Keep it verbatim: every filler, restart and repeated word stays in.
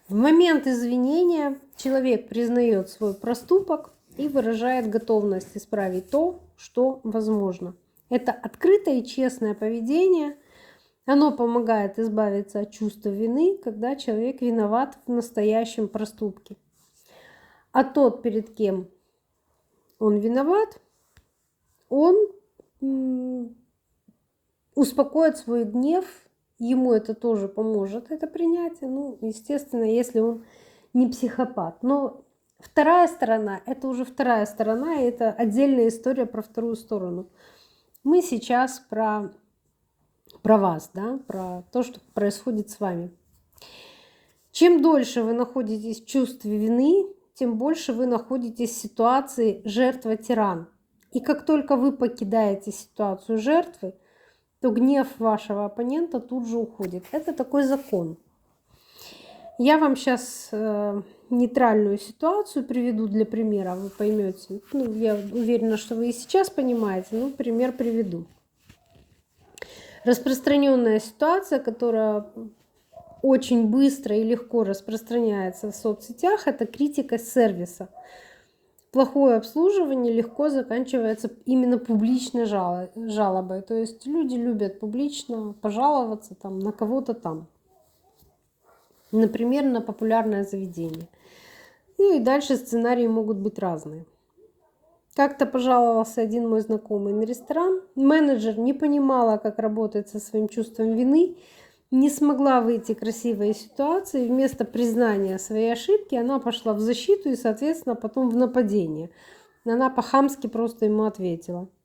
В момент извинения человек признает свой проступок и выражает готовность исправить то, что возможно. Это открытое и честное поведение. Оно помогает избавиться от чувства вины, когда человек виноват в настоящем проступке. А тот, перед кем он виноват, он успокоит свой гнев, ему это тоже поможет, это принятие. Ну, естественно, если он не психопат. Но вторая сторона, это уже вторая сторона, и это отдельная история про вторую сторону. Мы сейчас про, про вас, да, про то, что происходит с вами. Чем дольше вы находитесь в чувстве вины, тем больше вы находитесь в ситуации жертва-тиран. И как только вы покидаете ситуацию жертвы, то гнев вашего оппонента тут же уходит. Это такой закон. Я вам сейчас э, нейтральную ситуацию приведу для примера, вы поймете. Ну, я уверена, что вы и сейчас понимаете, но пример приведу. Распространенная ситуация, которая очень быстро и легко распространяется в соцсетях, это критика сервиса. Плохое обслуживание легко заканчивается именно публичной жалобой. То есть люди любят публично пожаловаться там, на кого-то там. Например, на популярное заведение. Ну и дальше сценарии могут быть разные. Как-то пожаловался один мой знакомый на ресторан. Менеджер не понимала, как работать со своим чувством вины, не смогла выйти красивой из ситуации. Вместо признания своей ошибки она пошла в защиту и, соответственно, потом в нападение. Она по-хамски просто ему ответила.